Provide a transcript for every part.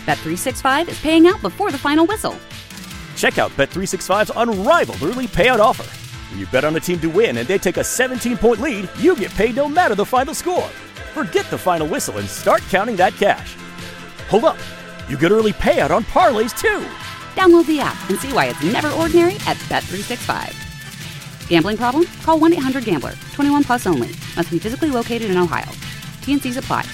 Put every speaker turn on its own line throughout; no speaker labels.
Bet365 is paying out before the final whistle.
Check out Bet365's unrivaled early payout offer. When you bet on a team to win and they take a 17-point lead, you get paid no matter the final score. Forget the final whistle and start counting that cash. Hold up. You get early payout on parlays, too.
Download the app and see why it's never ordinary at Bet365. Gambling problem? Call 1-800-GAMBLER. 21 plus only. Must be physically located in Ohio. T&Cs apply.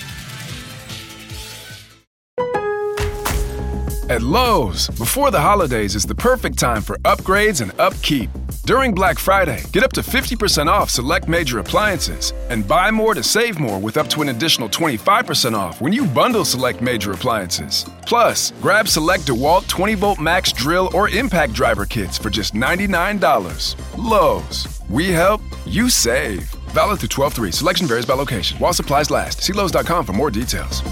At Lowe's, before the holidays is the perfect time for upgrades and upkeep. During Black Friday, get up to 50% off select major appliances and buy more to save more with up to an additional 25% off when you bundle select major appliances. Plus, grab select DeWalt 20-volt max drill or impact driver kits for just $99. Lowe's, we help, you save. Valid through 12/3. Selection varies by location. While supplies last. See Lowe's.com for more details.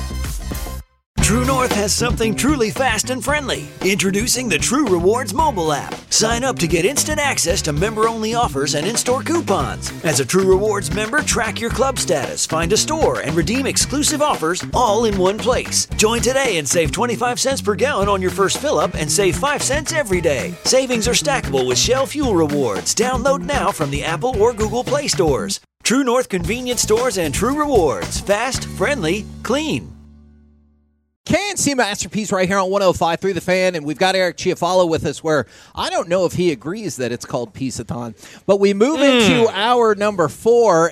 True North has something truly fast and friendly. Introducing the True Rewards mobile app. Sign up to get instant access to member-only offers and in-store coupons. As a True Rewards member, track your club status, find a store, and redeem exclusive offers all in one place. Join today and save 25 cents per gallon on your first fill-up and save 5 cents every day. Savings are stackable with Shell Fuel Rewards. Download now from the Apple or Google Play stores. True North Convenience Stores and True Rewards. Fast, friendly, clean.
KNC Masterpiece right here on 105.3 The Fan, and we've got Eric Chiafalo with us, where I don't know if he agrees that it's called Peace-a-thon, but we move into hour number 4,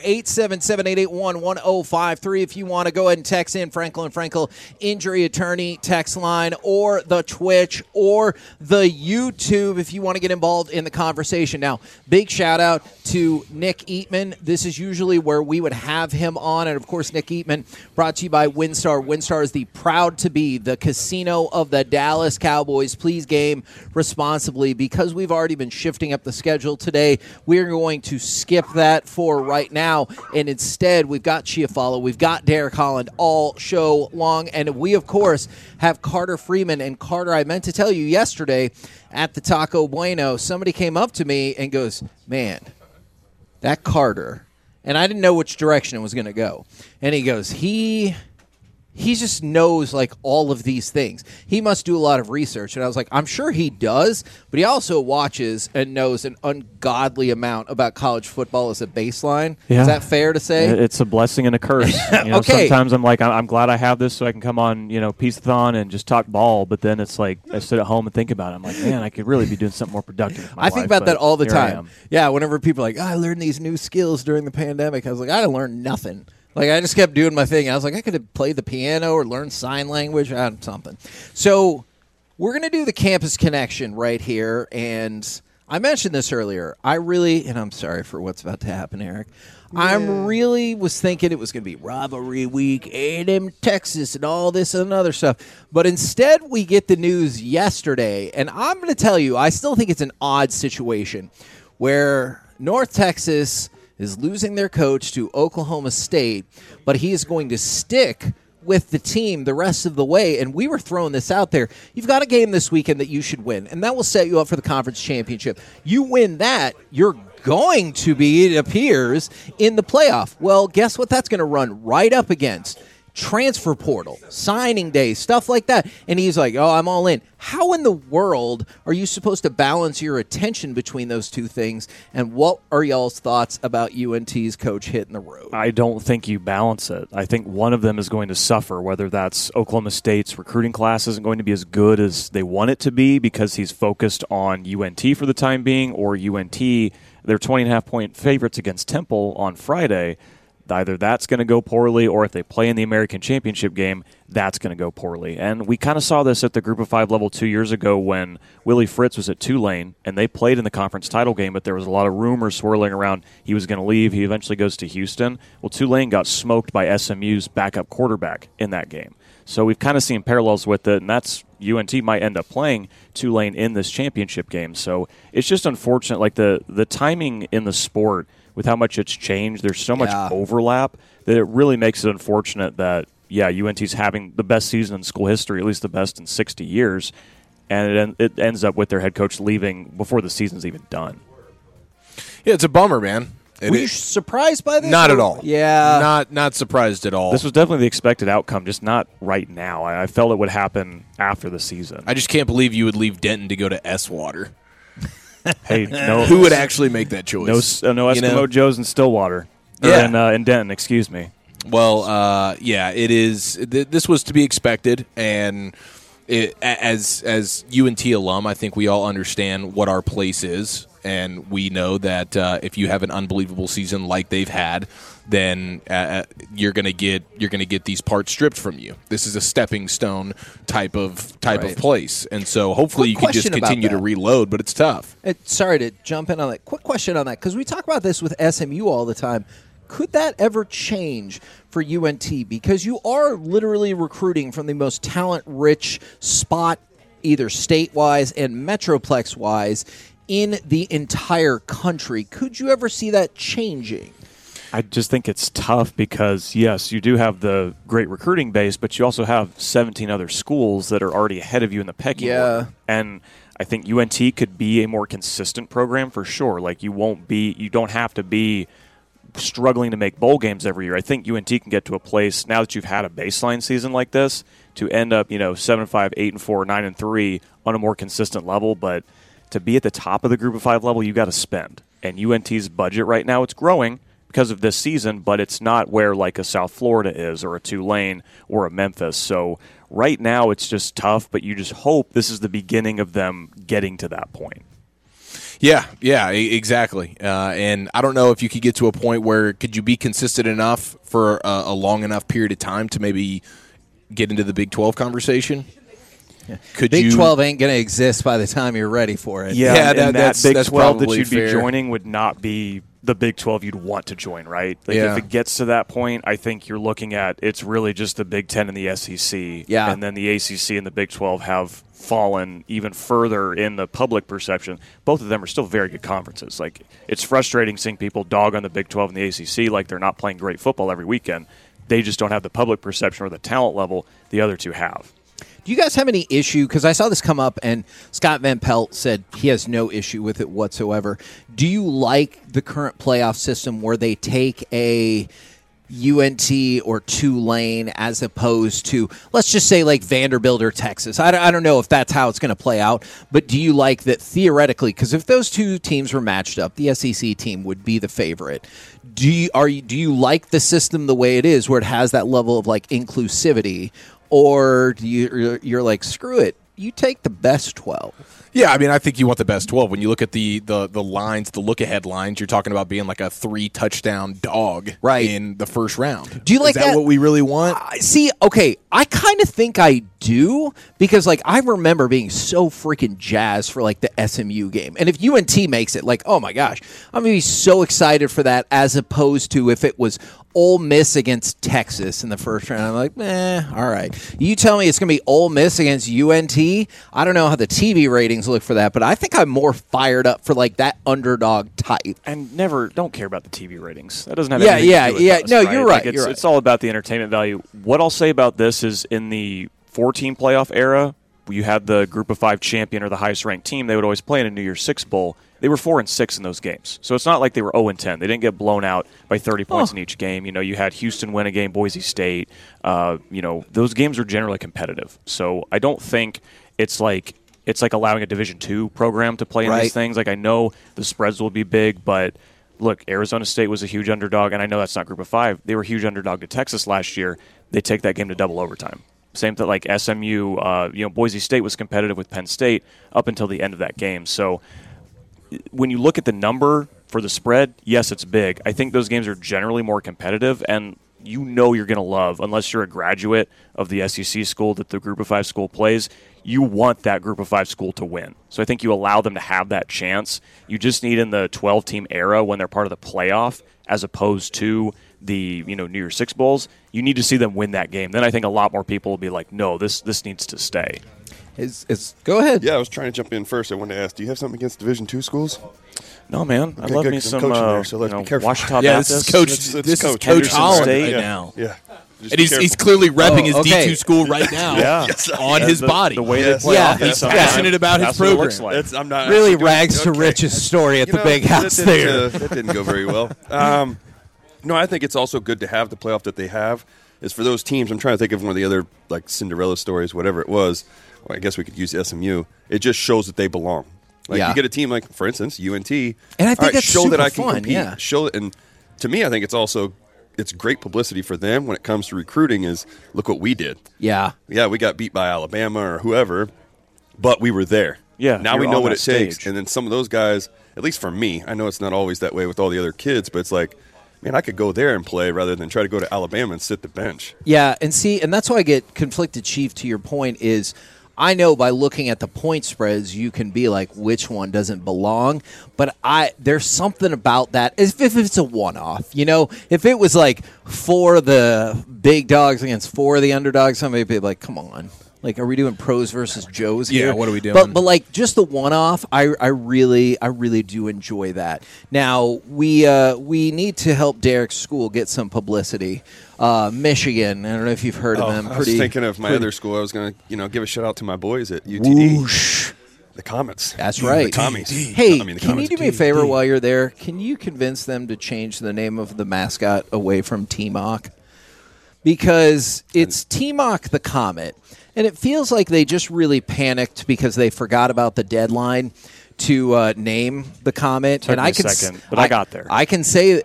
877-881-1053. If you want to go ahead and text in Franklin Frankel Injury Attorney text line, or the Twitch, or the YouTube if you want to get involved in the conversation. Now, big shout out to Nick Eatman. This is usually where we would have him on, and of course, Nick Eatman, brought to you by WinStar. WinStar is the proud to be the casino of the Dallas Cowboys. Please game responsibly. Because we've already been shifting up the schedule today, we're going to skip that for right now, and instead we've got Chiafalo, we've got Derek Holland all show long, and we of course have Carter Freeman. And Carter, I meant to tell you yesterday at the Taco Bueno, somebody came up to me and goes, man, that Carter, and I didn't know which direction it was going to go, and he goes, he just knows, like, all of these things. He must do a lot of research. And I was like, I'm sure he does, but he also watches and knows an ungodly amount about college football as a baseline. Yeah. Is that fair to say?
It's a blessing and a curse.
Okay.
Sometimes I'm like, I'm glad I have this so I can come on, Peace-a-thon and just talk ball. But then it's like, I sit at home and think about it. I'm like, man, I could really be doing something more productive with my life.
I think about that all the time. Yeah, whenever people are like, I learned these new skills during the pandemic, I was like, I learned nothing. Like, I just kept doing my thing. I was like, I could have played the piano or learned sign language or something. So we're going to do the Campus Connection right here. And I mentioned this earlier. And I'm sorry for what's about to happen, Eric. Yeah. I really was thinking it was going to be rivalry week, A&M, Texas, and all this and other stuff. But instead, we get the news yesterday. And I'm going to tell you, I still think it's an odd situation where North Texas is losing their coach to Oklahoma State, but he is going to stick with the team the rest of the way. And we were throwing this out there. You've got a game this weekend that you should win, and that will set you up for the conference championship. You win that, you're going to be, it appears, in the playoff. Well, guess what that's going to run right up against? Transfer portal, signing day, stuff like that. And he's like, oh, I'm all in. How in the world are you supposed to balance your attention between those two things? And what are y'all's thoughts about UNT's coach hitting the road?
I don't think you balance it. I think one of them is going to suffer, whether that's Oklahoma State's recruiting class isn't going to be as good as they want it to be because he's focused on UNT for the time being, or UNT, they're 20.5-point favorites against Temple on Friday. Either that's going to go poorly, or if they play in the American Championship game, that's going to go poorly. And we kind of saw this at the Group of 5 level 2 years ago when Willie Fritz was at Tulane, and they played in the conference title game, but there was a lot of rumors swirling around he was going to leave. He eventually goes to Houston. Well, Tulane got smoked by SMU's backup quarterback in that game. So we've kind of seen parallels with it, and that's UNT might end up playing Tulane in this championship game. So it's just unfortunate, like the timing in the sport with how much it's changed. There's so much overlap that it really makes it unfortunate that, UNT's having the best season in school history, at least the best in 60 years, and it ends up with their head coach leaving before the season's even done.
Yeah, it's a bummer, man.
Were you surprised by this?
Not at all.
Yeah.
Not surprised at all.
This was definitely the expected outcome, just not right now. I felt it would happen after the season.
I just can't believe you would leave Denton to go to S-Water.
Hey, no,
who would actually make that choice?
No Eskimo Joe's in Stillwater.
Yeah.
In Denton, excuse me.
Well, yeah, it is. This was to be expected, and as UNT alum, I think we all understand what our place is, and we know that if you have an unbelievable season like they've had, then you're gonna get these parts stripped from you. This is a stepping stone type of place, and so hopefully you can just continue to reload. But it's tough.
Sorry to jump in on that. Quick question on that, because we talk about this with SMU all the time. Could that ever change for UNT? Because you are literally recruiting from the most talent-rich spot, either state-wise and Metroplex-wise, in the entire country. Could you ever see that changing?
I just think it's tough because, yes, you do have the great recruiting base, but you also have 17 other schools that are already ahead of you in the pecking order. And I think UNT could be a more consistent program for sure. Like, you don't have to be struggling to make bowl games every year. I think UNT can get to a place, now that you've had a baseline season like this, to end up 7-5, 8-4, 9-3 on a more consistent level. But to be at the top of the Group of 5 level, you got to spend. And UNT's budget right now, it's growing because of this season, but it's not where like a South Florida is, or a Tulane, or a Memphis. So right now it's just tough, but you just hope this is the beginning of them getting to that point.
Yeah, exactly. And I don't know if you could get to a point where could you be consistent enough for a long enough period of time to maybe get into the Big 12 conversation?
Yeah. Big 12 ain't going to exist by the time you're ready for it.
Yeah, and that Big 12 that you'd
fair.
be joining would not be the Big 12 you'd want to join, right? Like if it gets to that point, I think you're looking at it's really just the Big 10 and the SEC.
Yeah.
And then the ACC and the Big 12 have fallen even further in the public perception. Both of them are still very good conferences. Like, it's frustrating seeing people dog on the Big 12 and the ACC like they're not playing great football every weekend. They just don't have the public perception or the talent level the other two have.
Do you guys have any issue? Because I saw this come up, and Scott Van Pelt said he has no issue with it whatsoever. Do you like the current playoff system where they take a UNT or Tulane as opposed to, let's just say, like Vanderbilt or Texas? I don't know if that's how it's going to play out, but do you like that theoretically? Because if those two teams were matched up, the SEC team would be the favorite. Do you like the system the way it is, where it has that level of like inclusivity? Or you're like, screw it, you take the best 12?
Yeah, I mean, I think you want the best 12. When you look at the lines, the look-ahead lines, you're talking about being like a 3-touchdown dog in the first round.
Do you like that?
Is that what we really want?
See, okay, I kind of think I do, because like I remember being so freaking jazzed for like the SMU game. And if UNT makes it, like, oh my gosh, I'm going to be so excited for that, as opposed to if it was Ole Miss against Texas in the first round. I'm like, all right. You tell me it's going to be Ole Miss against UNT. I don't know how the TV ratings look for that, but I think I'm more fired up for like that underdog type.
And don't care about the TV ratings. That doesn't have anything to do with us,
No,
right?
you're right.
It's all about the entertainment value. What I'll say about this is, in the 4-team playoff era, you had the Group of 5 champion or the highest-ranked team. They would always play in a New Year's Six Bowl. They were 4-6 in those games. So it's not like they were 0-10. They didn't get blown out by 30 points in each game. You had Houston win a game, Boise State. Those games are generally competitive. So I don't think it's like allowing a Division II program to play in these things. Like, I know the spreads will be big, but look, Arizona State was a huge underdog, and I know that's not Group of 5. They were a huge underdog to Texas last year. They take that game to double overtime. Same thing like SMU. Boise State was competitive with Penn State up until the end of that game. So when you look at the number for the spread, yes, it's big. I think those games are generally more competitive, and you're going to love, unless you're a graduate of the SEC school that the Group of 5 school plays, you want that Group of 5 school to win. So I think you allow them to have that chance. You just need, in the 12-team era, when they're part of the playoff, as opposed to the New Year's Six Bowls, you need to see them win that game. Then I think a lot more people will be like, no, this needs to stay.
Go ahead.
Yeah, I was trying to jump in first. I wanted to ask, do you have something against Division II schools?
No, man.
Okay,
I love
good,
me some
there, so let's be careful.
Washita
Yeah,
Baptist.
this is Coach Holland right now.
Yeah.
And he's clearly repping his
okay.
D2 school right now
Yes,
on his body.
The way they play offense,
he's passionate about his program.
I'm not
Really
actually doing-
rags to riches story at the big house there.
That didn't go very well. No, I think it's also good to have the playoff that they have. Is for those teams. I'm trying to think of one of the other like Cinderella stories, whatever it was. Well, I guess we could use SMU. It just shows that they belong. Like you get a team like, for instance, UNT,
and I think that's
show
super
that I can
fun.
compete.
Yeah.
Show, and to me, I think it's great publicity for them when it comes to recruiting. Is look what we did.
Yeah.
Yeah, we got beat by Alabama or whoever, but we were there.
Yeah,
now we
you're
know
on
what
that
it takes.
stage.
And then some of those guys, at least for me, I know it's not always that way with all the other kids, but it's like, man, I could go there and play rather than try to go to Alabama and sit the bench.
Yeah, and that's why I get conflicted, Chief, to your point is I know by looking at the point spreads you can be like which one doesn't belong, but there's something about that if it's a one-off. You know, if it was like 4 of the big dogs against 4 of the underdogs, somebody would be like, come on. Like, are we doing pros versus Joes here?
Yeah, what are we doing?
But like just the one-off, I really do enjoy that. Now we need to help Derek's school get some publicity. Michigan, I don't know if you've heard of them.
I was thinking of my other school. I was going to give a shout out to my boys at UTD.
Whoosh.
The Comets.
That's right.
The Commies.
Hey,
the
can you
Comets.
do me a favor while you're there? Can you convince them to change the name of the mascot away from T-Mock? Because it's T-Mock the Comet, and it feels like they just really panicked because they forgot about the deadline to name the Comet.
Took me a second, but I got there.
I can say,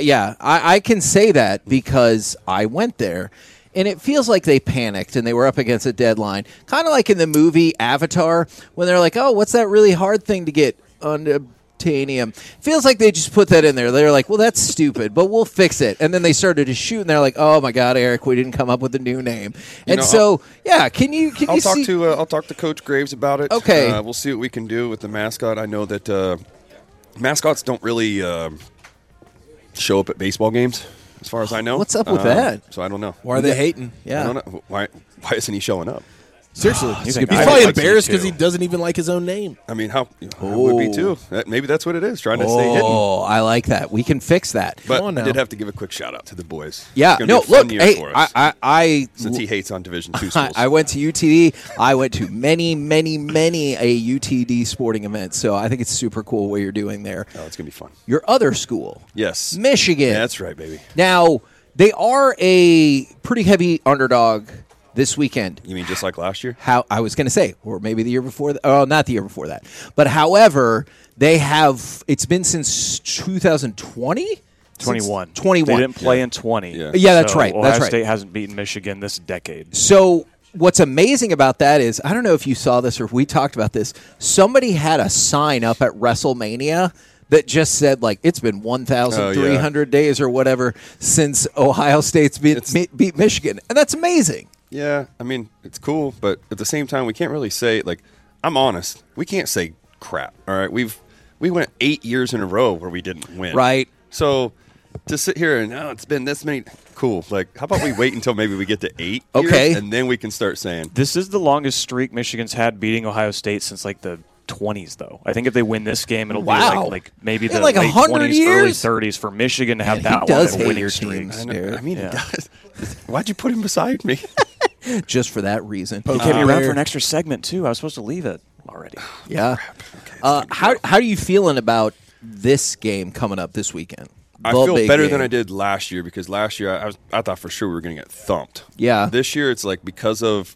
I can say that because I went there. And it feels like they panicked and they were up against a deadline. Kind of like in the movie Avatar when they're like, oh, what's that really hard thing to get unobtainium? Feels like they just put that in there. They're like, well, that's stupid, but we'll fix it. And then they started to shoot and they're like, oh, my God, Eric, we didn't come up with a new name. And
I'll talk to Coach Graves about it.
Okay.
We'll see what we can do with the mascot. I know that mascots don't really show up at baseball games. As far as I know.
What's up with that?
So I don't know.
Why are they hating?
Yeah.
I don't know. Why isn't he showing up?
Seriously.
He's
He's
I
probably
like
embarrassed
you, too.
because he doesn't even like his own name.
I mean, I would be too. Maybe that's what it is, trying to stay hidden.
Oh, I like that. We can fix that.
But
on
I
now.
did have to give a quick shout out to the boys.
Yeah.
It's gonna
No,
be a fun
look,
year
hey,
for us,
I
since he hates on Division II schools.
I went to UTD. I went to many a UTD sporting event. So I think it's super cool what you're doing there.
Oh, it's going to be fun.
Your other school,
Yes.
Michigan.
Yeah, that's right, baby.
Now, they are a pretty heavy underdog this weekend.
You mean just like last year?
How I was going to say, or maybe the year before. Not the year before that. But however, they have. It's been since 2020.
21.
21.
They didn't play in 20.
Yeah, that's
So
right.
Ohio
That's right.
State hasn't beaten Michigan this decade.
So what's amazing about that is, I don't know if you saw this or if we talked about this. Somebody had a sign up at WrestleMania that just said, like, it's been 1,300 days or whatever since Ohio State's beat Michigan. And that's amazing.
Yeah, I mean, it's cool, but at the same time, we can't really say, like, I'm honest, we can't say crap, all right? We went 8 years in a row where we didn't win.
Right.
So to sit here and, it's been this many, cool. Like, how about we wait until maybe we get to 8
Okay.
years, and then we can start saying.
This is the longest streak Michigan's had beating Ohio State since, like, the 20s, though. I think if they win this game, it'll
Wow.
be like maybe
In
the
like
late
100
20s,
years?
early 30s for Michigan to have
He
that long
does
of
hate
a winning
your
streak.
teams.
I mean,
Yeah.
he does. Why'd you put him beside me?
Just for that reason.
He kept me around for an extra segment, too. I was supposed to leave it already.
Yeah. How are you feeling about this game coming up this weekend?
I
The
feel
big
better
game.
than I did last year because last year I thought for sure we were going to get thumped.
Yeah.
This year it's like because of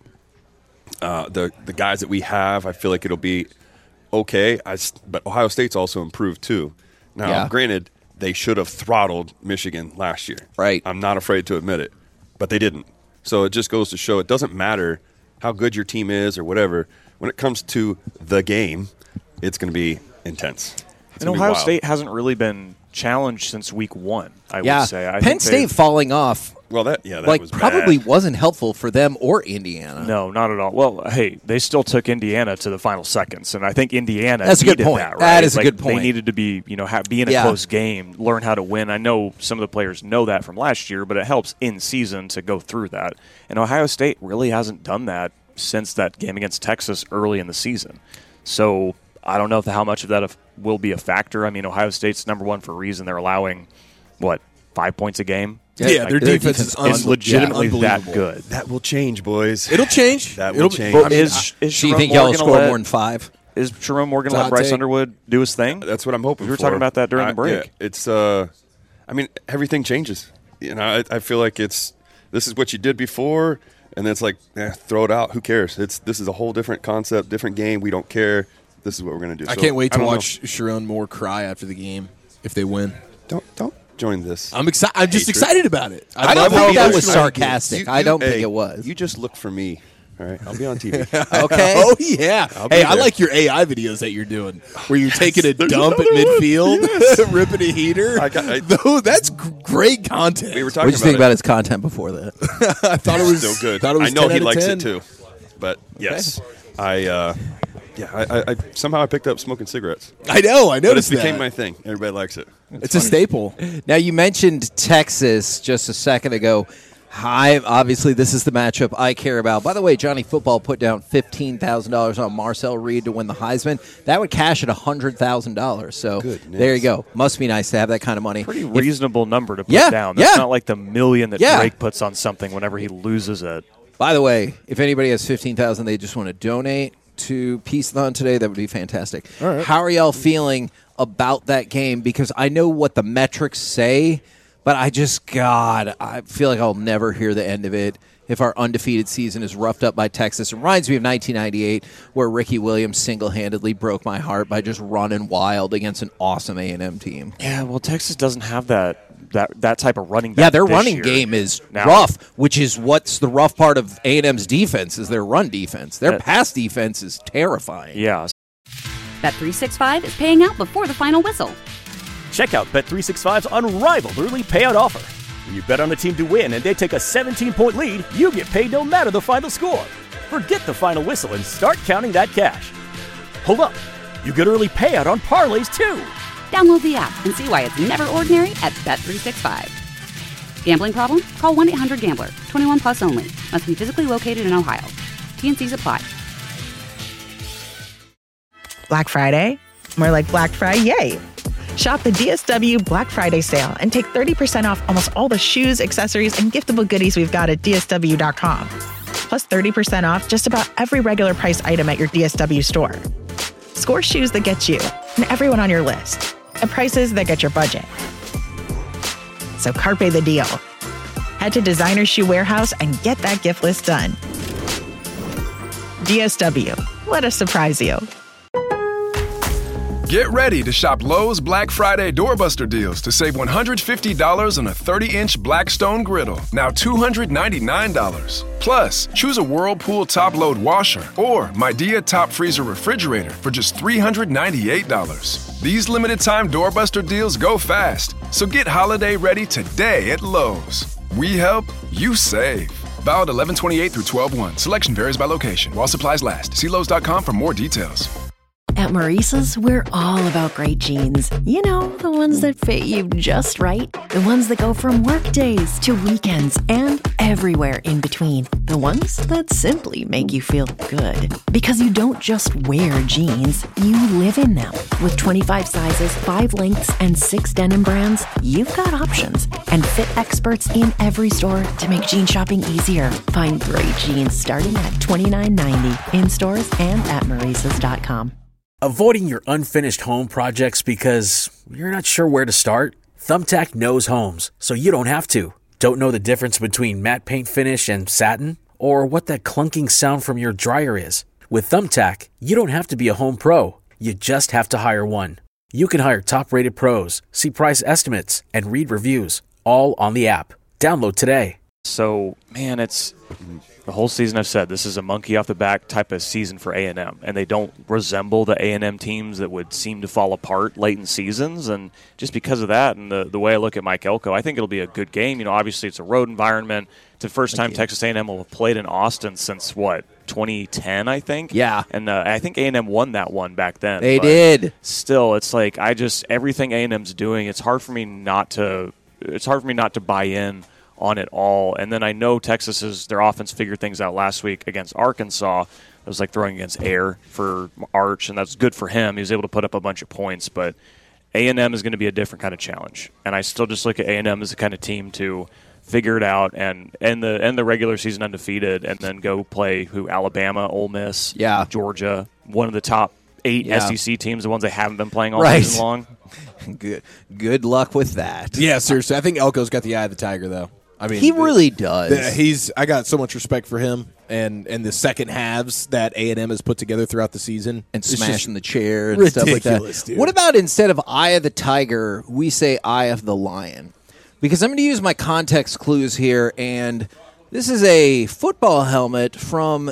the guys that we have, I feel like it'll be okay. But Ohio State's also improved too. Now,
Yeah.
granted, they should have throttled Michigan last year.
Right.
I'm not afraid to admit it, but they didn't. So it just goes to show it doesn't matter how good your team is or whatever. When it comes to the game, it's going to be intense. It's
And
gonna be
Ohio
wild.
State hasn't really been challenged since week 1, I
Yeah.
would say. I
Penn
think
State
they've-
falling off
Well, that
like
was
probably
bad.
wasn't helpful for them or Indiana.
No, not at all. Well, hey, they still took Indiana to the final seconds, and I think Indiana
That's a good
needed
point.
That, right?
That is a
Like,
good point.
They needed to be, be in a
Yeah.
close game, learn how to win. I know some of the players know that from last year, but it helps in season to go through that. And Ohio State really hasn't done that since that game against Texas early in the season. So I don't know how much of that will be a factor. I mean, Ohio State's number one for a reason. They're allowing, 5 points a game.
Yeah, their defense is
legitimately that good.
That will change, boys.
It'll change.
Will change.
But
Do you think y'all will score more than 5?
Is Jerome Morgan let Bryce Underwood do his thing?
That's what I'm hoping for.
We were talking about that during the break.
Yeah, it's, I mean, everything changes. I feel like this is what you did before, and then it's like, throw it out. Who cares? This is a whole different concept, different game. We don't care. This is what we're going to do.
I can't wait to watch Sharon Moore cry after the game if they win.
Don't join this.
I'm excited. I'm just excited about it.
I don't think that was sarcastic. I don't think it was.
You just look for me. All right, I'll be on TV.
Okay.
Oh, yeah. Hey, I like your AI videos that you're doing where you're taking a dump at midfield, ripping a heater. That's great content.
We were talking
what did you think about his content before that?
I thought it was
so good.
I
know he likes it too. But yes, I somehow I picked up smoking cigarettes.
I know. I noticed
but it became my thing. Everybody likes it.
It's a staple.
Now, you mentioned Texas just a second ago. Obviously, this is the matchup I care about. By the way, Johnny Football put down $15,000 on Marcel Reed to win the Heisman. That would cash at $100,000. So there you go. Must be nice to have that kind of money.
Pretty reasonable number to put down. That's not like the million that Drake puts on something whenever he loses it.
By the way, if anybody has $15,000 they just want to donate to Peace-a-thon today, that would be fantastic.
All right.
How are y'all feeling about that game? Because I know what the metrics say, but I feel like I'll never hear the end of it if our undefeated season is roughed up by Texas. It reminds me of 1998, where Ricky Williams single-handedly broke my heart by just running wild against an awesome A&M team.
Yeah, well, Texas doesn't have that type of running back.
Yeah, their running
year.
game is rough, which is what's the rough part of A&M's defense is their run defense. Their pass defense is terrifying.
Yeah.
Bet365 is paying out before the final whistle.
Check out Bet365's unrivaled early payout offer. When you bet on a team to win and they take a 17-point lead, you get paid no matter the final score. Forget the final whistle and start counting that cash. Hold up. You get early payout on parlays, too.
Download the app and see why it's never ordinary at Bet365. Gambling problem? Call 1-800-GAMBLER. 21 plus only. Must be physically located in Ohio. T&Cs apply.
Black Friday? More like Black Friday. Shop the DSW Black Friday sale and take 30% off almost all the shoes, accessories, and giftable goodies we've got at DSW.com. Plus 30% off just about every regular price item at your DSW store. Score shoes that get you and everyone on your list at prices that get your budget. So carpe the deal. Head to Designer Shoe Warehouse and get that gift list done. DSW. Let us surprise you.
Get ready to shop Lowe's Black Friday Doorbuster deals to save $150 on a 30-inch Blackstone griddle, now $299. Plus, choose a Whirlpool top-load washer or Midea top freezer refrigerator for just $398. These limited-time Doorbuster deals go fast, so get holiday ready today at Lowe's. We help, you save. Valid 11/28 through 12/1. Selection varies by location. While supplies last. See Lowe's.com for more details.
At Maurice's, we're all about great jeans. You know, the ones that fit you just right. The ones that go from work days to weekends and everywhere in between. The ones that simply make you feel good. Because you don't just wear jeans, you live in them. With 25 sizes, 5 lengths, and 6 denim brands, you've got options. And fit experts in every store to make jean shopping easier. Find great jeans starting at $29.90 in stores and at Maurice's.com.
Avoiding your unfinished home projects because you're not sure where to start? Thumbtack knows homes, so you don't have to. Don't know the difference between matte paint finish and satin? Or what that clunking sound from your dryer is? With Thumbtack, you don't have to be a home pro. You just have to hire one. You can hire top-rated pros, see price estimates, and read reviews, all on the app. Download today.
So, man, it's the whole season I've said this is a monkey off the back type of season for A&M, and they don't resemble the A&M teams that would seem to fall apart late in seasons. And just because of that and the way I look at Mike Elko, I think it'll be a good game. You know, obviously it's a road environment. It's the first time Texas A&M will have played in Austin since, 2010, I think?
Yeah.
And I think A&M won that one back then.
They did.
Still, it's like everything A&M's doing, it's hard for me not to buy in on it all. And then I know their offense figured things out last week against Arkansas. It was like throwing against air for Arch, and that's good for him. He was able to put up a bunch of points, but A&M is going to be a different kind of challenge, and I still just look at A&M as the kind of team to figure it out and end the regular season undefeated, and then go play Alabama, Ole Miss, Georgia, one of the top 8 SEC teams, the ones they haven't been playing all season long.
Good luck with that.
Yeah, seriously. I think Elko's got the eye of the tiger, though. I mean,
he really does.
I got so much respect for him and the second halves that A&M has put together throughout the season.
And smashing the chair and stuff like that.
Dude.
What about instead of eye of the tiger, we say eye of the lion? Because I'm going to use my context clues here, and this is a football helmet from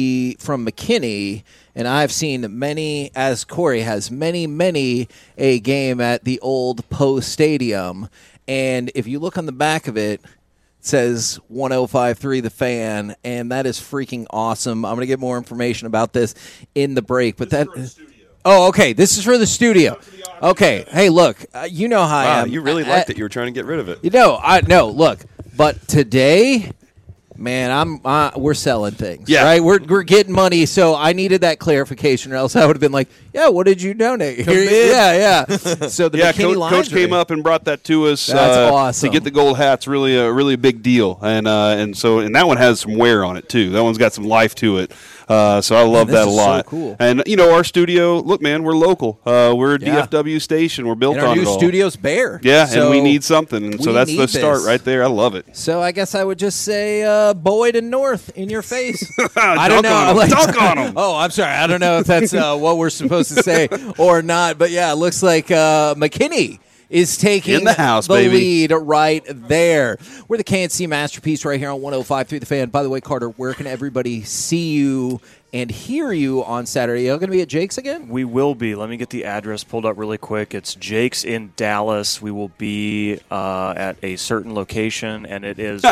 McKinney, and I've seen many, as Corey has, many a game at the old Poe Stadium. And if you look on the back of it, it says 105.3 The Fan, and that is freaking awesome. I'm going to get more information about this in the break. But that. Oh, okay. This is for the studio. Okay. Hey, look. You know how I am.
You really liked it. You were trying to get rid of it.
Look. But today, man, we're selling things.
Yeah.
Right? We're getting money, so I needed that clarification, or else I would have been like, yeah, what did you donate? Yeah. So the McKinney
Coach came up and brought that to us.
That's awesome.
To get the gold hat's really a big deal, and that one has some wear on it too. That one's got some life to it. So I love that a lot.
So cool.
And our studio. Look, man, we're local. We're a DFW station. We're built
and our
on
new
it all.
studio's bare.
Yeah,
so
and we need something, and so that's the start right there. I love it.
So I guess I would just say Boyd and North in your face.
I don't know. Dunk on them.
Oh, I'm sorry. I don't know if that's what we're supposed to say or not. But yeah, it looks like McKinney is taking
in the house,
the
baby.
lead right there. We're the KNC Masterpiece right here on 105.3 The Fan. By the way, Carter, where can everybody see you and hear you on Saturday? Are you going to be at Jake's again?
We will be. Let me get the address pulled up really quick. It's Jake's in Dallas. We will be at a certain location, and it is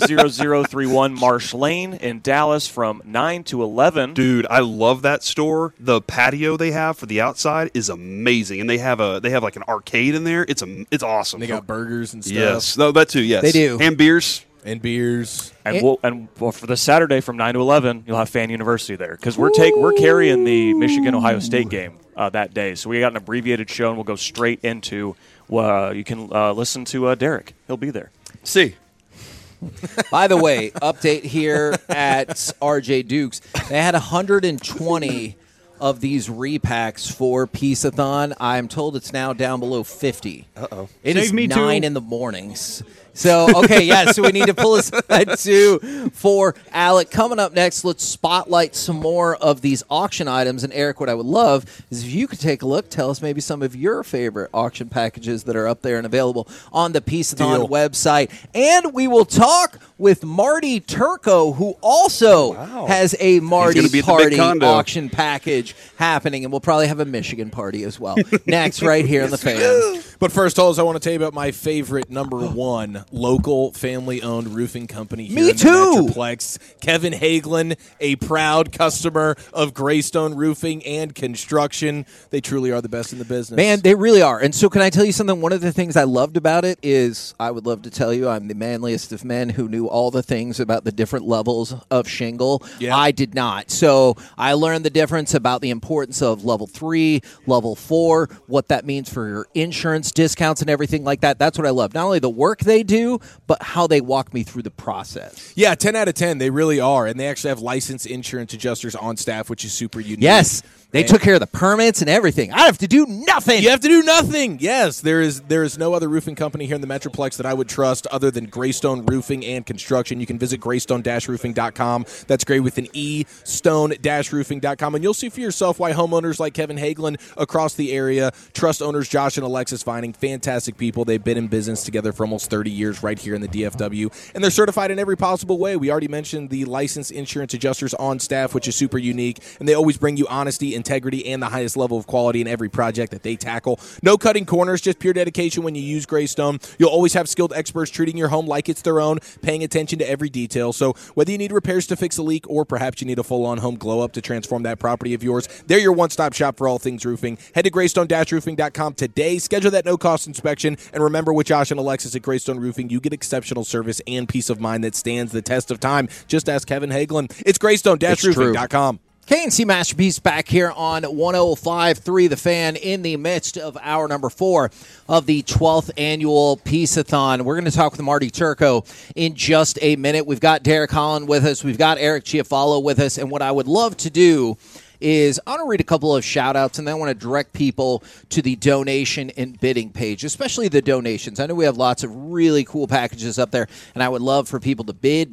10031 Marsh Lane in Dallas from 9 to 11.
Dude, I love that store. The patio they have for the outside is amazing, and they have like an arcade in there. It's awesome.
They got burgers and stuff.
Yes, no, that too. Yes,
they do,
and beers.
And beers.
And for the Saturday from 9 to 11, you'll have Fan University there. Because we're carrying the Michigan-Ohio State game that day. So we got an abbreviated show, and we'll go straight into you can listen to Derek. He'll be there.
See.
By the way, update here at RJ Dukes. They had 120 of these repacks for Peace-a-thon. I'm told it's now down below 50.
Uh-oh.
It is 9 in the mornings. So, okay, so we need to pull aside for Alec. Coming up next, let's spotlight some more of these auction items. And, Eric, what I would love is if you could take a look, tell us maybe some of your favorite auction packages that are up there and available on the Peace-a-thon website. And we will talk with Marty Turco, who also has a Marty Party auction package happening. And we'll probably have a Michigan party as well. Next, right here on The Fan.
But first, Holmes, I want to tell you about my favorite number one local family-owned roofing company here in the Metroplex. Kevin Hagelin, a proud customer of Greystone Roofing and Construction. They truly are the best in the business.
Man, they really are. And so can I tell you something? One of the things I loved about it is I would love to tell you I'm the manliest of men who knew all the things about the different levels of shingle. Yeah. I did not. So I learned the difference about the importance of level 3, level 4, what that means for your insurance discounts and everything like that. That's what I love. Not only the work they do, but how they walk me through the process.
Yeah, 10 out of 10. They really are. And they actually have licensed insurance adjusters on staff, which is super unique.
Yes. They took care of the permits and everything. I have to do nothing.
You have to do nothing. Yes, there is no other roofing company here in the Metroplex that I would trust other than Greystone Roofing and Construction. You can visit greystone-roofing.com. That's great with an E, stone-roofing.com. And you'll see for yourself why homeowners like Kevin Hagelin across the area trust owners Josh and Alexis Vining. Fantastic people. They've been in business together for almost 30 years right here in the DFW. And they're certified in every possible way. We already mentioned the licensed insurance adjusters on staff, which is super unique. And they always bring you honesty, integrity, and the highest level of quality in every project that they tackle. No cutting corners, just pure dedication when you use Greystone. You'll always have skilled experts treating your home like it's their own, paying attention to every detail. So whether you need repairs to fix a leak or perhaps you need a full-on home glow-up to transform that property of yours, they're your one-stop shop for all things roofing. Head to greystone-roofing.com today. Schedule that no-cost inspection. And remember, with Josh and Alexis at Greystone Roofing, you get exceptional service and peace of mind that stands the test of time. Just ask Kevin Hagelin. It's greystone-roofing.com.
KNC Masterpiece back here on 105.3 The Fan in the midst of hour number 4 of the 12th annual Peace-a-thon. We're going to talk with Marty Turco in just a minute. We've got Derek Holland with us. We've got Eric Chiafalo with us. And what I would love to do is I want to read a couple of shout-outs, and then I want to direct people to the donation and bidding page, especially the donations. I know we have lots of really cool packages up there, and I would love for people to bid.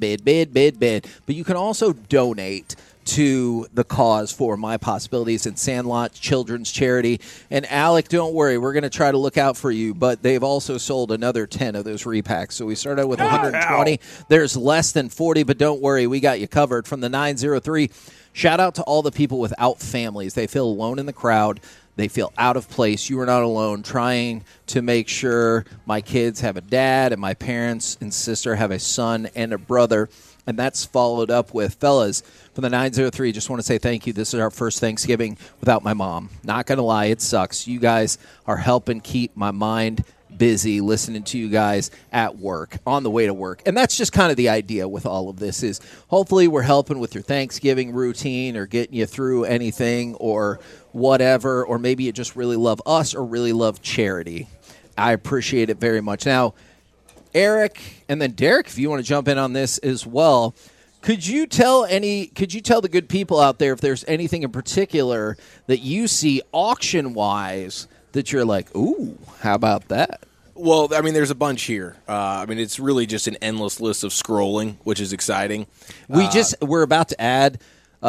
But you can also donate to the cause for My Possibilities and Sandlot Children's Charity. And Alec, don't worry, we're going to try to look out for you, but they've also sold another 10 of those repacks. So we started with 120. There's less than 40, but don't worry, we got you covered. From the 903, shout out to all the people without families. They feel alone in the crowd. They feel out of place. You are not alone. Trying to make sure my kids have a dad and my parents and sister have a son and a brother. And that's followed up with, fellas, from the 903, just want to say thank you. This is our first Thanksgiving without my mom. Not going to lie, it sucks. You guys are helping keep my mind busy listening to you guys at work, on the way to work. And that's just kind of the idea with all of this is hopefully we're helping with your Thanksgiving routine or getting you through anything or whatever, or maybe you just really love us or really love charity. I appreciate it very much. Now, Eric, and then Derek, if you want to jump in on this as well, could you tell the good people out there if there's anything in particular that you see auction-wise that you're like, ooh, how about that?
Well, I mean, there's a bunch here. It's really just an endless list of scrolling, which is exciting.
We're about to add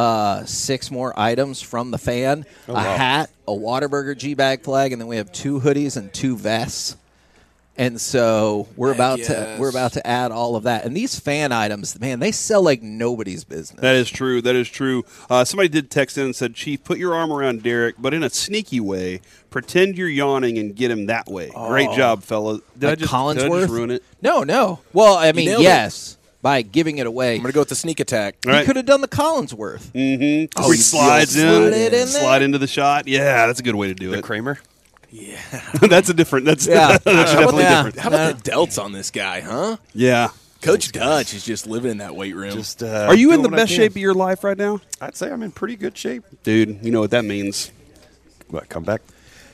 6 more items from the fan, hat, a Whataburger G-Bag flag, and then we have 2 hoodies and 2 vests. And so we're about to add all of that. And these fan items, man, they sell like nobody's business.
That is true. Somebody did text in and said, Chief, put your arm around Derek, but in a sneaky way. Pretend you're yawning and get him that way. Oh. Great job, fella. Did I just ruin it?
No. Well, I mean, yes. By giving it away.
I'm going to go with the sneak attack.
You could have done the Collinsworth.
Mm-hmm. Oh, he slides in. Slide into the shot. Yeah, that's a good way to do it.
The Kramer?
Yeah.
That's definitely different.
How about the delts on this guy, huh?
Yeah.
Coach Dutch is just living in that weight room.
Are you in the best shape of your life right now?
I'd say I'm in pretty good shape.
Dude, you know what that means.
What, come back?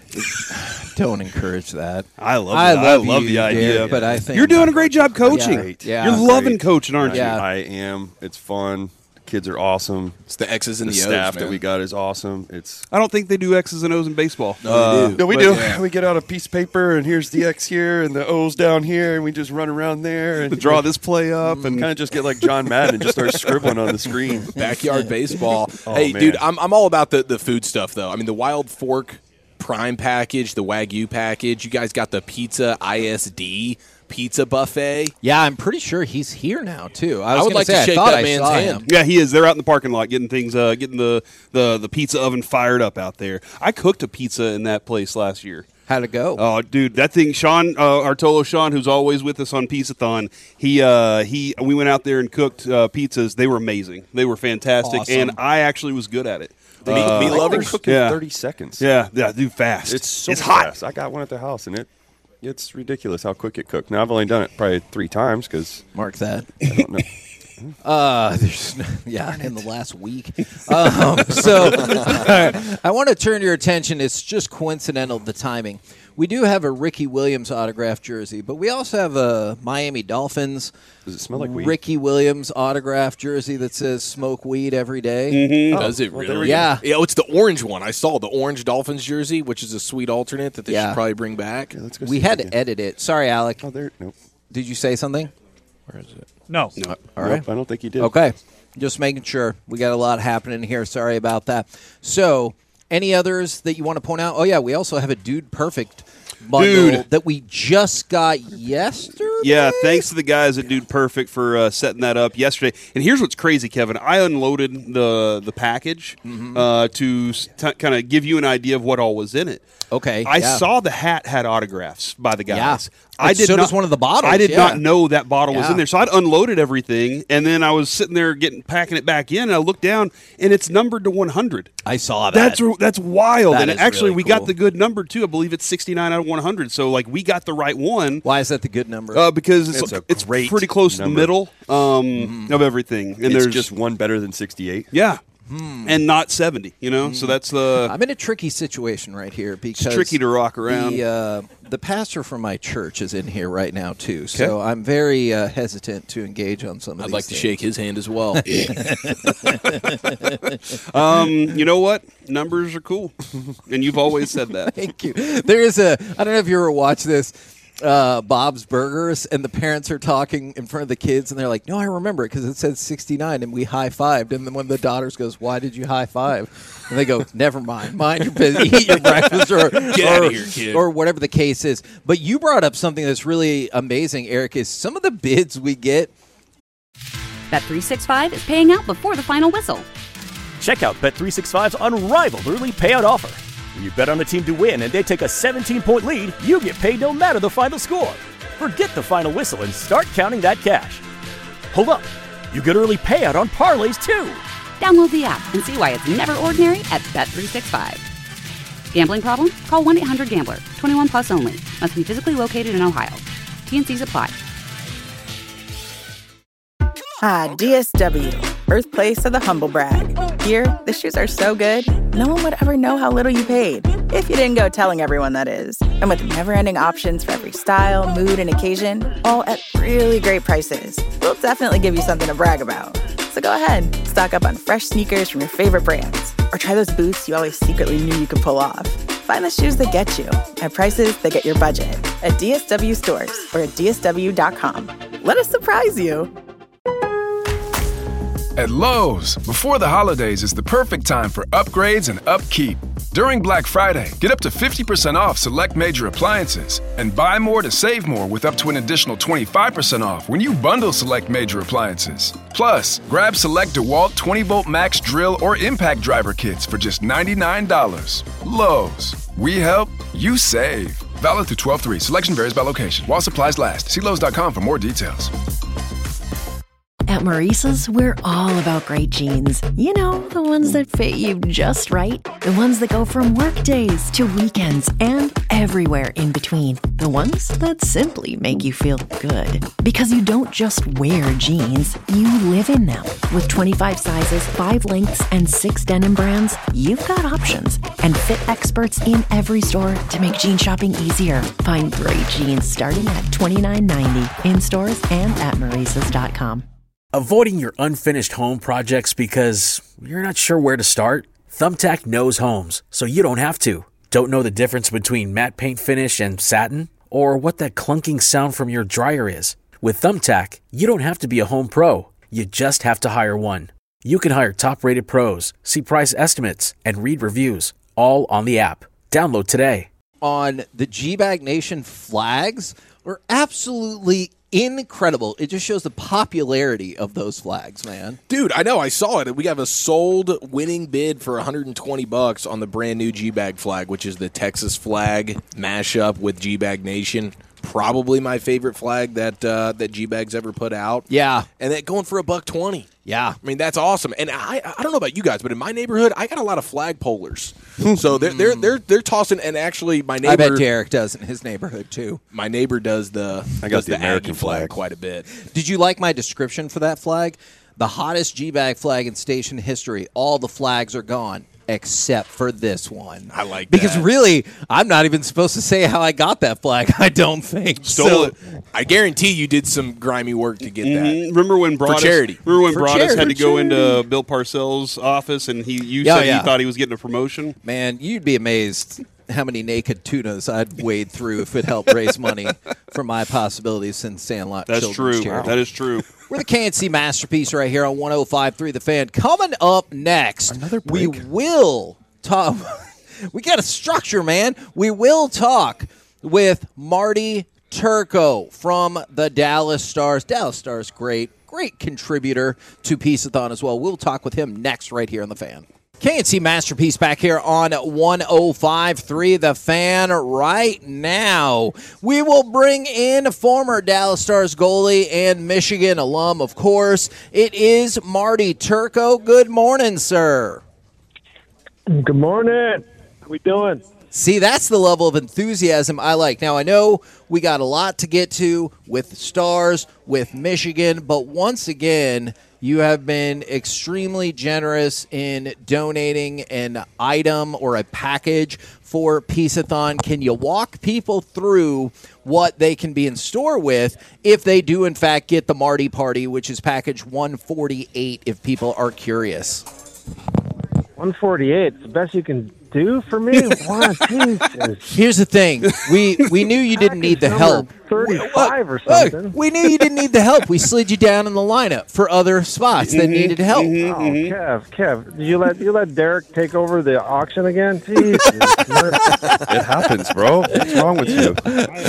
Don't encourage that.
I love the idea.
Derek, but I think
you're doing a great job coaching.
Yeah.
You're loving coaching, aren't you?
I am. It's fun. Kids are awesome.
It's the X's and the O's,
staff that we got is awesome.
I don't think they do X's and O's in baseball.
No, we do. Yeah. We get out a piece of paper, and here's the X here, and the O's down here, and we just run around there and
draw this play up, and
kind of just get like John Madden and just start scribbling on the screen.
Backyard baseball. Hey, man. Dude, I'm all about the food stuff, though. I mean, the Wild Fork Prime package, the Wagyu package. You guys got the Pizza ISD pizza buffet.
Yeah, I'm pretty sure he's here now too.
I would like to shake that man's hand.
Yeah, he is. They're out in the parking lot getting things, getting the pizza oven fired up out there. I cooked a pizza in that place last year.
How'd it go?
Oh, dude, that thing, Sean, Artolo Sean, who's always with us on Peace-a-thon, we went out there and cooked pizzas. They were amazing. They were fantastic,
awesome.
And I actually was good at it.
Meat lovers cook in 30 seconds.
Yeah, do fast.
It's hot. I got one at the house, and it's ridiculous how quick it cooked. Now, I've only done it probably 3 times because
mark that.
I don't know.
In the last week. So I want to turn your attention. It's just coincidental, the timing. We do have a Ricky Williams autographed jersey, but we also have a Miami Dolphins.
Does it smell like weed?
Ricky Williams autographed jersey that says "Smoke weed every day."
Mm-hmm. Does it really?
Yeah.
It's the orange one. I saw the orange Dolphins jersey, which is a sweet alternate that they should probably bring back.
Yeah, let's go
we had to edit it. Sorry, Alec.
Oh, there. Nope.
Did you say something?
Where is it?
No.
All right.
Nope, I don't think you did.
Okay. Just making sure. We got a lot happening here. Sorry about that. So, any others that you want to point out? Oh, yeah, we also have a Dude Perfect bundle that we just got yesterday.
Yeah, thanks to the guys at Dude Perfect for setting that up yesterday. And here's what's crazy, Kevin. I unloaded the package to kind of give you an idea of what all was in it.
Okay.
I saw the hat had autographs by the guys.
Yeah. So does one of the bottles.
I did not know that bottle was in there. So I'd unloaded everything, and then I was sitting there packing it back in, and I looked down, and it's numbered to 100.
I saw that.
That's wild.
That
and
is
actually,
really
we got the good number, too. I believe it's 69 out of 100. So, we got the right one.
Why is that the good number?
Because it's pretty close to the middle of everything. And
it's just one better than 68.
Yeah. and not 70. So that's the.
I'm in a tricky situation right here because
it's tricky to rock around.
The pastor from my church is in here right now too, so I'm very hesitant to engage on some of
I'd
these
like to
things.
shake his hand as well.
You know what? Numbers are cool, and you've always said that.
Thank you. There is I don't know if you ever watched this. Bob's Burgers, and the parents are talking in front of the kids, and they're like, "No, I remember it because it said 69, and we high-fived." And then when the daughters goes, "Why did you high-five?" And they go, "Never mind, mind your business, eat your breakfast, or
Get out of here, kid.
or whatever the case is." But you brought up something that's really amazing, Eric. Is some of the bids we get.
Bet365 is paying out before the final whistle.
Check out Bet365's unrivaled early payout offer. When you bet on a team to win and they take a 17-point lead, you get paid no matter the final score. Forget the final whistle and start counting that cash. Hold up. You get early payout on parlays, too.
Download the app and see why it's never ordinary at Bet365. Gambling problem? Call 1-800-GAMBLER. 21 plus only. Must be physically located in Ohio. T&Cs apply.
DSW, birthplace of the humble brag. Here, the shoes are so good, no one would ever know how little you paid. If you didn't go telling everyone, that is. And with never-ending options for every style, mood, and occasion, all at really great prices, we'll definitely give you something to brag about. So go ahead, stock up on fresh sneakers from your favorite brands, or try those boots you always secretly knew you could pull off. Find the shoes that get you at prices that get your budget at DSW stores or at DSW.com. Let us surprise you.
At Lowe's, before the holidays is the perfect time for upgrades and upkeep. During Black Friday, get up to 50% off select major appliances and buy more to save more with up to an additional 25% off when you bundle select major appliances. Plus, grab select DeWalt 20-volt max drill or impact driver kits for just $99. Lowe's, we help, you save. Valid through 12/3. Selection varies by location. While supplies last. See Lowe's.com for more details.
At Maurice's, we're all about great jeans. You know, the ones that fit you just right. The ones that go from work days to weekends and everywhere in between. The ones that simply make you feel good. Because you don't just wear jeans, you live in them. With 25 sizes, 5 lengths, and 6 denim brands, you've got options. And fit experts in every store to make jean shopping easier. Find great jeans starting at $29.90 in stores and at Maurice's.com.
Avoiding your unfinished home projects because you're not sure where to start? Thumbtack knows homes, so you don't have to. Don't know the difference between matte paint finish and satin? Or what that clunking sound from your dryer is? With Thumbtack, you don't have to be a home pro. You just have to hire one. You can hire top-rated pros, see price estimates, and read reviews, all on the app. Download today.
On the G-Bag Nation flags are absolutely incredible. It just shows the popularity of those flags, man.
Dude, I know. I saw it. We have a sold winning bid for $120 on the brand new G-Bag flag, which is the Texas flag mashup with G-Bag Nation. Probably my favorite flag that G-Bag's ever put out.
Yeah.
And that going for $120.
Yeah.
I mean, that's awesome. And I don't know about you guys, but in my neighborhood, I got a lot of flag pullers. So they're tossing, and actually my neighbor,
I bet Derek does in his neighborhood too.
My neighbor does the
American
flag quite a bit.
Did you like my description for that flag? The hottest G-Bag flag in station history. All the flags are gone except for this one.
I like
because
that.
really, I'm not even supposed to say how I got that flag. I don't think.
Stole it. I guarantee you did some grimy work to get that.
Remember when Broadus,
for charity?
Remember when
For
Broadus
charity.
had to go into Bill Parcells' office and you said he thought he was getting a promotion?
Man, you'd be amazed how many naked tunas I'd wade through if it helped raise money for my possibilities in Sandlot
That's
Children's
true.
Charity.
That is true.
We're the KNC Masterpiece right here on 105.3 The Fan. Coming up next,
Another
we
break.
will talk. We got a structure, man. We will talk with Marty Turco from the Dallas Stars. Dallas Stars, great contributor to Peace-a-thon as well. We'll talk with him next right here on The Fan. KNC Masterpiece back here on 105.3 The Fan right now. We will bring in former Dallas Stars goalie and Michigan alum, of course. It is Marty Turco. Good morning, sir.
Good morning. How we doing?
See, that's the level of enthusiasm I like. Now, I know we got a lot to get to with the Stars, with Michigan, but once again, you have been extremely generous in donating an item or a package for Peace-a-thon. Can you walk people through what they can be in store with if they do, in fact, get the Marty Party, which is package 148, if people are curious?
148, the best you can do for me? Wow, Jesus.
Here's the thing. We knew you didn't need the help.
35 or something.
Look, we knew you didn't need the help. We slid you down in the lineup for other spots that needed help.
Kev, did you let Derek take over the auction again? Jesus.
It happens, bro. What's wrong with you?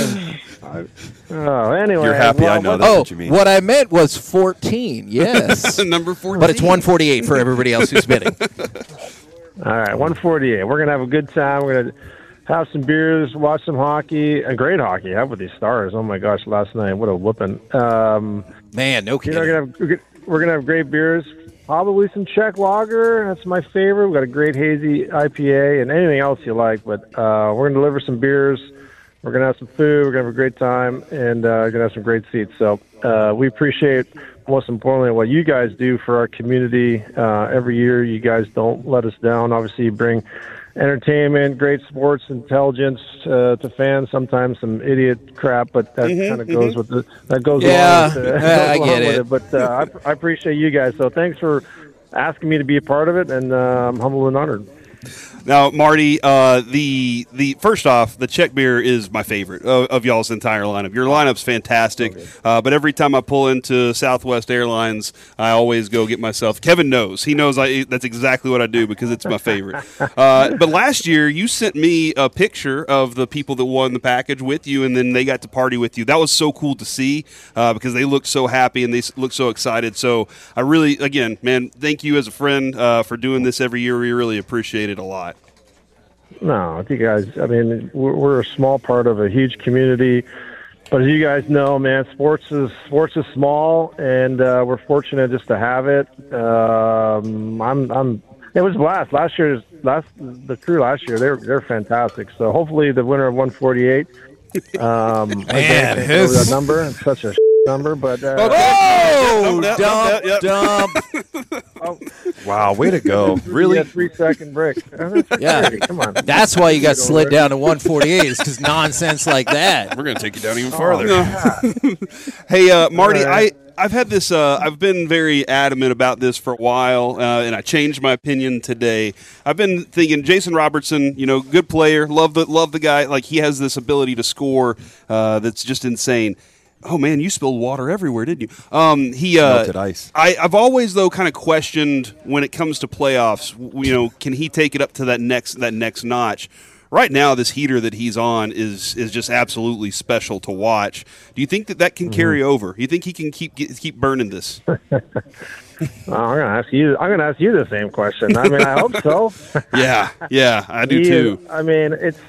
Anyway.
You're happy, I know that's what you mean.
What I meant was 14, yes.
Number 14.
But it's 148 for everybody else who's bidding.
All right, 148. We're going to have a good time. We're going to have some beers, watch some hockey, and great hockey. How about these Stars? Oh, my gosh, last night. What a whooping.
Man, no kidding.
We're going to have great beers. Probably some Czech lager. That's my favorite. We've got a great hazy IPA and anything else you like. But we're going to deliver some beers. We're going to have some food. We're going to have a great time. And we're going to have some great seats. So we appreciate, most importantly, what you guys do for our community. Every year, you guys don't let us down. Obviously, you bring entertainment, great sports, intelligence to fans. Sometimes some idiot crap, but that kind of goes with that goes along with it.
I get it.
But I appreciate you guys. So thanks for asking me to be a part of it, and I'm humbled and honored.
Now, Marty, the first off, the Czech beer is my favorite of y'all's entire lineup. Your lineup's fantastic, but every time I pull into Southwest Airlines, I always go get myself. Kevin knows. He knows that's exactly what I do because it's my favorite. But last year, you sent me a picture of the people that won the package with you, and then they got to party with you. That was so cool to see because they looked so happy and they looked so excited. So I really, again, man, thank you as a friend for doing this every year. We really appreciate it a lot.
No, you guys, I mean, we're a small part of a huge community, but as you guys know, man, sports is small, and we're fortunate just to have it. It was a blast. The crew last year, they're fantastic. So hopefully the winner of 148,
man,
that number, it's such a number, but
dump.
Wow, way to go! Really,
3-second brick.
Yeah,
come on.
That's why you got slid down to 148. Is because nonsense like that.
We're gonna take you down even farther.
Hey, Marty, I've had this. I've been very adamant about this for a while, and I changed my opinion today. I've been thinking Jason Robertson, good player, love the guy. Like he has this ability to score that's just insane. Oh man, you spilled water everywhere, didn't you?
Melted ice.
I've always though kind of questioned when it comes to playoffs. Can he take it up to that next notch? Right now, this heater that he's on is just absolutely special to watch. Do you think that can carry over? Do you think he can keep burning this?
I'm gonna ask you the same question. I mean, I hope so.
Yeah, I do too.
I mean, it's.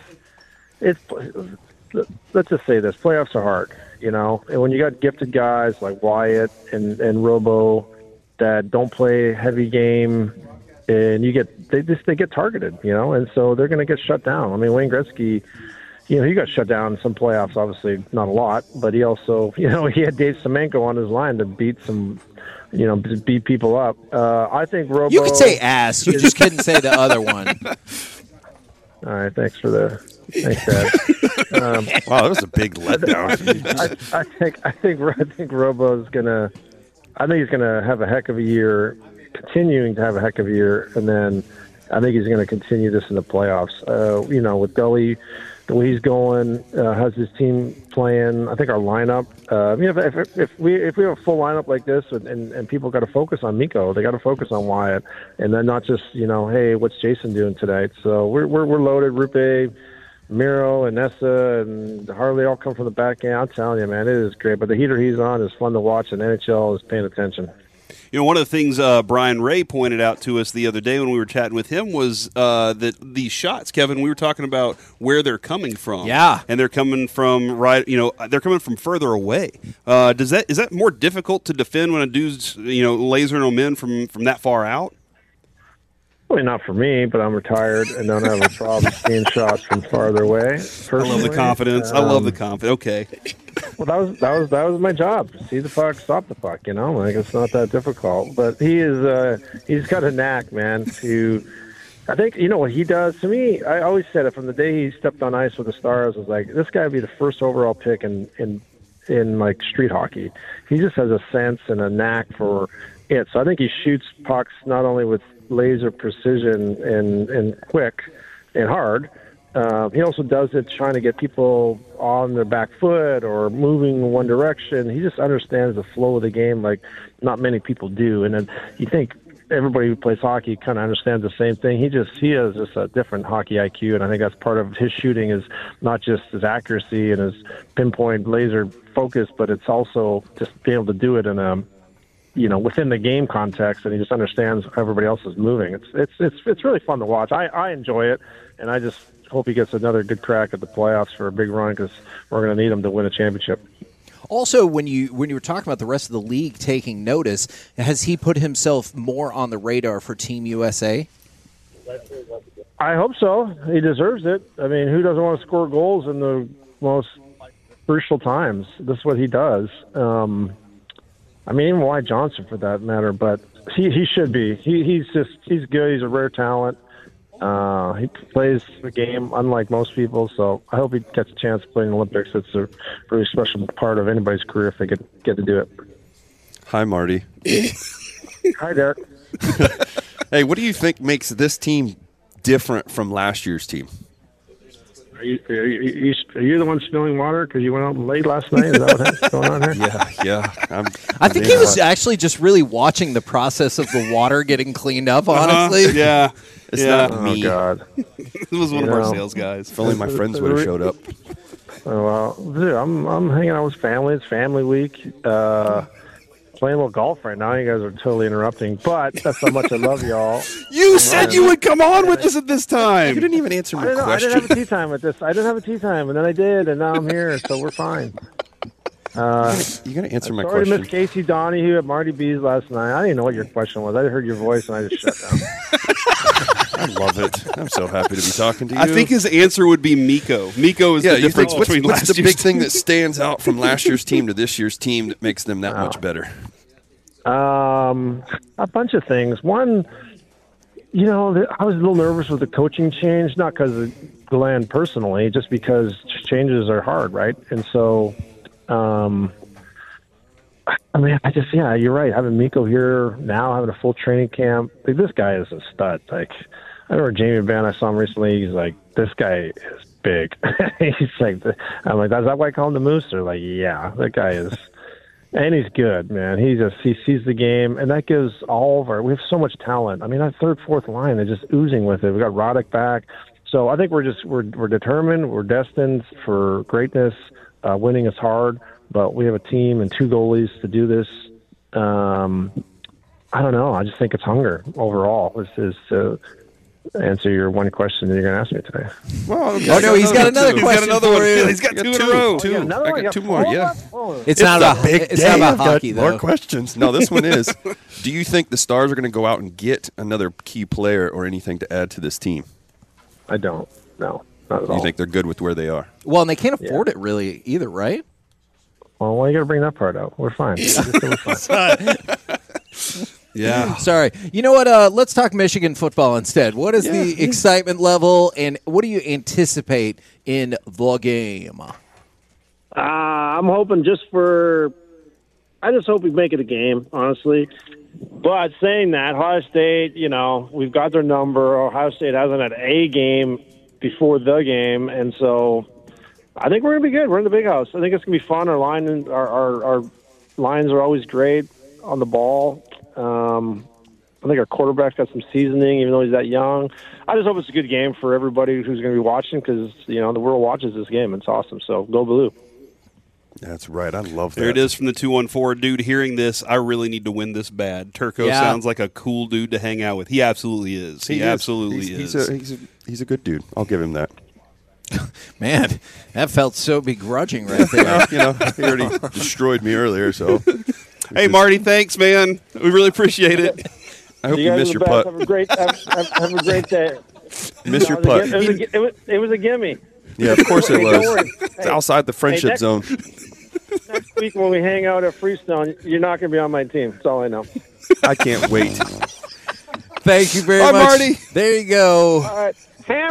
Let's just say this: playoffs are hard. And when you got gifted guys like Wyatt and Robo that don't play heavy game, and they get targeted, and so they're going to get shut down. I mean, Wayne Gretzky, he got shut down in some playoffs, obviously not a lot, but he also, he had Dave Semenko on his line to beat beat people up. I think Robo.
You could say ass. You just couldn't say the other one.
All right, thanks, Dad.
Wow, that was a big letdown.
I think Robo's gonna. I think he's gonna have a heck of a year, continuing to have a heck of a year, and then I think he's gonna continue this in the playoffs. With Gully, the way he's going, how's his team playing? I think our lineup. If we have a full lineup like this, and people got to focus on Mikko, they got to focus on Wyatt, and then not just hey, what's Jason doing tonight? So we're loaded. Rupe, Miro, and Nessa, and Harley all come from the back end. I'm telling you, man, it is great. But the heater he's on is fun to watch, and NHL is paying attention.
One of the things Brian Ray pointed out to us the other day when we were chatting with him was that these shots, Kevin, we were talking about where they're coming from.
Yeah.
And they're coming from they're coming from further away. Is that more difficult to defend when a dude's, lasering them in from that far out?
I mean, not for me, but I'm retired and don't have a problem seeing shots from farther away.
I love the confidence. I love the confidence. Okay.
Well, that was my job. See the puck, stop the puck. Like it's not that difficult. But he's got a knack, man. I think what he does to me. I always said it from the day he stepped on ice with the Stars. I was like, this guy would be the first overall pick in like street hockey. He just has a sense and a knack for it. So I think he shoots pucks not only with laser precision and quick and hard. He also does it trying to get people on their back foot or moving in one direction. He just understands the flow of the game like not many people do. And then you think everybody who plays hockey kind of understands the same thing. He has just a different hockey IQ, and I think that's part of his shooting is not just his accuracy and his pinpoint laser focus, but it's also just being able to do it in a within the game context, and he just understands how everybody else is moving. It's really fun to watch. I enjoy it, and I just hope he gets another good crack at the playoffs for a big run because we're going to need him to win a championship.
Also, when you were talking about the rest of the league taking notice, has he put himself more on the radar for Team USA?
I hope so. He deserves it. I mean, who doesn't want to score goals in the most crucial times? This is what he does. I mean, even Wyatt Johnson for that matter, but he should be. He's good. He's a rare talent. He plays the game unlike most people, so I hope he gets a chance to play in the Olympics. It's a really special part of anybody's career if they get to do it.
Hi, Marty.
Hi, Derek.
Hey, what do you think makes this team different from last year's team?
Are you the one spilling water because you went out late last night? Is that what's going on here?
Yeah.
I think he was actually just really watching the process of the water getting cleaned up, honestly.
Yeah.
It's not me.
Oh, God.
It was one of our sales guys.
If only my friends would have showed up.
Oh, well, dude, I'm hanging out with family. It's family week. Playing a little golf right now. You guys are totally interrupting, but that's how much I love y'all.
You said you would come on with us at this time.
You didn't even answer my question.
I didn't have a tea time with this. I didn't have a tea time, and then I did, and now I'm here, so we're fine.
You're going to answer my
sorry
question.
to miss Casey Donahue at Marty B's last night. I didn't even know what your question was. I heard your voice, and I just shut down.
I love it. I'm so happy to be talking to you.
I think his answer would be Miko. Miko is the difference between
what's
last
the
year's
big thing that stands out from last year's team to this year's team that makes them that much better?
A bunch of things. One, I was a little nervous with the coaching change, not because of Glenn personally, just because changes are hard, right? And so, you're right. Having Miko here now, having a full training camp, like, this guy is a stud. Like, I remember Jamie Benn, I saw him recently. He's like, this guy is big. He's like, I'm like, is that why I call him the Moose? They're like, yeah, that guy is. And he's good, man. He sees the game, and that gives all of we have so much talent. I mean, our third, fourth line, they're just oozing with it. We got Roddick back. So I think we're determined. We're destined for greatness. Winning is hard, but we have a team and two goalies to do this. I don't know. I just think it's hunger overall. This is to answer your one question that you're going to ask me today.
Well,
he's got another question.
He's got two in a row.
I got two more. Yeah.
It's not a big day. It's not about hockey, though.
More questions. No, this one is. Do you think the Stars are going to go out and get another key player or anything to add to this team?
I don't. No, not at all.
You think they're good with where they are?
Well, and they can't afford it really either, right?
Well, why you got to bring that part out? We're fine. We're fine.
Yeah.
Sorry. You know what? Let's talk Michigan football instead. What is the excitement level, and what do you anticipate in the game?
I'm hoping I just hope we make it a game, honestly. But saying that, Ohio State, we've got their number. Ohio State hasn't had a game before the game, and so I think we're going to be good. We're in the big house. I think it's going to be fun. Our lines are always great on the ball. I think our quarterback's got some seasoning, even though he's that young. I just hope it's a good game for everybody who's going to be watching because, the world watches this game. It's awesome. So go Blue.
That's right. I love that.
There it is from the 214. Dude, hearing this, I really need to win this bad. Turco sounds like a cool dude to hang out with. He absolutely is. He absolutely is.
He's a good dude. I'll give him that.
Man, that felt so begrudging right there.
He already destroyed me earlier, so.
Hey, Marty, thanks, man. We really appreciate it.
I hope you
guys
miss
are
your
the best.
putt.
Have a great, have a great day.
Miss your putt.
It was a gimme.
Yeah, of course it
Hey,
was.
don't worry.
It's outside the friendship zone.
Next week when we hang out at Freestone, you're not going to be on my team. That's all I know.
I can't wait.
Thank you very
Bye,
much.
Marty.
There you go.
All right.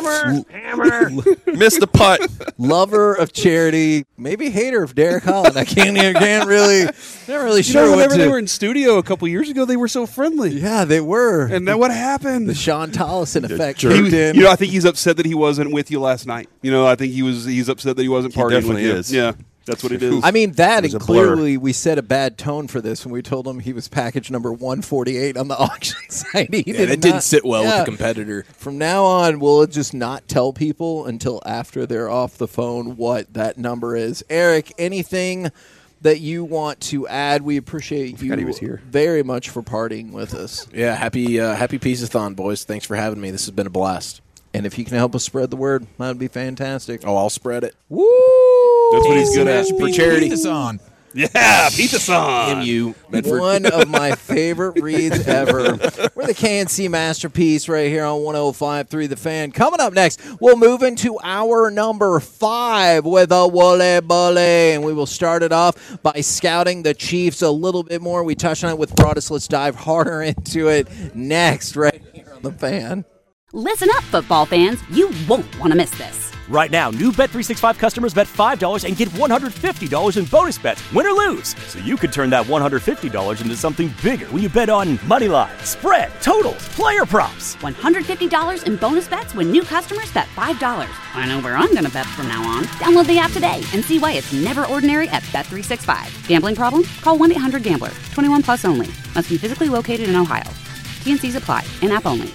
Hammer.
Missed the putt.
Lover of charity, maybe hater of Derek Holland. I can't really, not really
You
sure
know,
what
whenever
to.
they were in studio a couple years ago, they were so friendly.
Yeah, they were.
And then what happened?
The Sean Tollison effect
He
kicked
was-
in.
You know, I think he's upset that he wasn't with you last night. You know, I think he's upset that he wasn't
He
partying with
definitely
you.
is.
Yeah, that's what it is.
I mean, that
It was
and
a blur.
clearly we set a bad tone for this when we told him he was package number 148 on the auction site. He
It didn't sit well with the competitor.
From now on, we'll just not tell people until after they're off the phone what that number is. Eric, anything that you want to add? We appreciate
forgot he
you
was here.
very much for partying with us.
Yeah, happy Pizzathon, boys. Thanks for having me. This has been a blast.
And if you can help us spread the word, that would be fantastic.
Oh, I'll spread it.
Woo!
That's what he's good at.
For charity.
on.
Yeah, Pizza-san.
MU, Medford.
One of my favorite reads ever. We're the KNC Masterpiece right here on 105.3 The Fan. Coming up next, we'll move into hour number 5 with a Wole Bole. And we will start it off by scouting the Chiefs a little bit more. We touched on it with Broadus. Let's dive harder into it next right here on The Fan.
Listen up, football fans. You won't want to miss this.
Right now, new Bet365 customers bet $5 and get $150 in bonus bets, win or lose. So you could turn that $150 into something bigger when you bet on money line, spread, totals, player props.
$150 in bonus bets when new customers bet $5. I know where I'm going to bet from now on. Download the app today and see why it's never ordinary at Bet365. Gambling problem? Call 1-800-GAMBLER. 21 plus only. Must be physically located in Ohio. T&Cs apply. In-app only.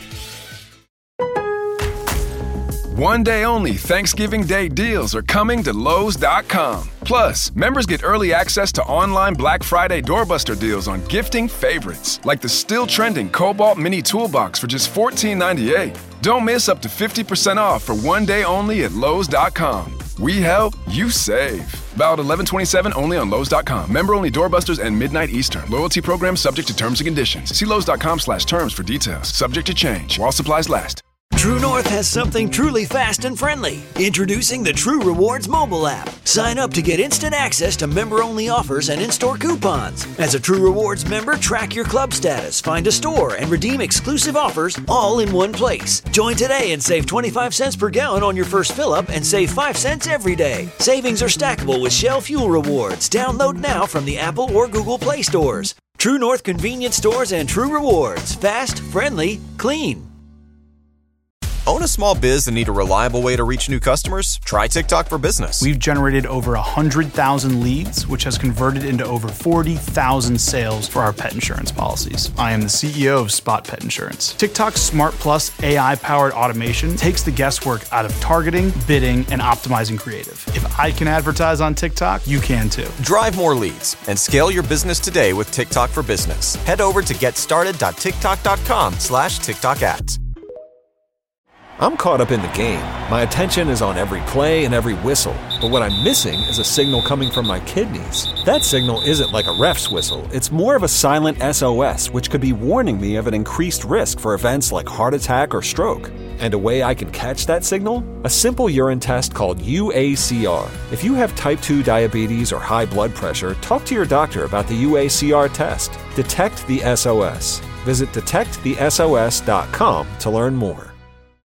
One day only Thanksgiving Day deals are coming to Lowe's.com. Plus, members get early access to online Black Friday doorbuster deals on gifting favorites, like the still trending Cobalt Mini Toolbox for just $14.98. Don't miss up to 50% off for one day only at Lowe's.com. We help, you save. Valid 11/27 only on Lowe's.com. Member only doorbusters and midnight Eastern. Loyalty program subject to terms and conditions. See Lowe's.com/terms for details. Subject to change while supplies last.
True North has something truly fast and friendly. Introducing the True Rewards mobile app. Sign up to get instant access to member-only offers and in-store coupons. As a True Rewards member, track your club status, find a store, and redeem exclusive offers all in one place. Join today and save 25 cents per gallon on your first fill-up and save 5 cents every day. Savings are stackable with Shell Fuel Rewards. Download now from the Apple or Google Play stores. True North convenience stores and True Rewards. Fast, friendly, clean.
Own a small biz and need a reliable way to reach new customers? Try TikTok for Business.
We've generated over 100,000 leads, which has converted into over 40,000 sales for our pet insurance policies. I am the CEO of Spot Pet Insurance. TikTok's Smart Plus AI-powered automation takes the guesswork out of targeting, bidding, and optimizing creative. If I can advertise on TikTok, you can too.
Drive more leads and scale your business today with TikTok for Business. Head over to getstarted.tiktok.com/TikTok ads.
I'm caught up in the game. My attention is on every play and every whistle. But what I'm missing is a signal coming from my kidneys. That signal isn't like a ref's whistle. It's more of a silent SOS, which could be warning me of an increased risk for events like heart attack or stroke. And a way I can catch that signal? A simple urine test called UACR. If you have type 2 diabetes or high blood pressure, talk to your doctor about the UACR test. Detect the SOS. Visit detectthesos.com to learn more.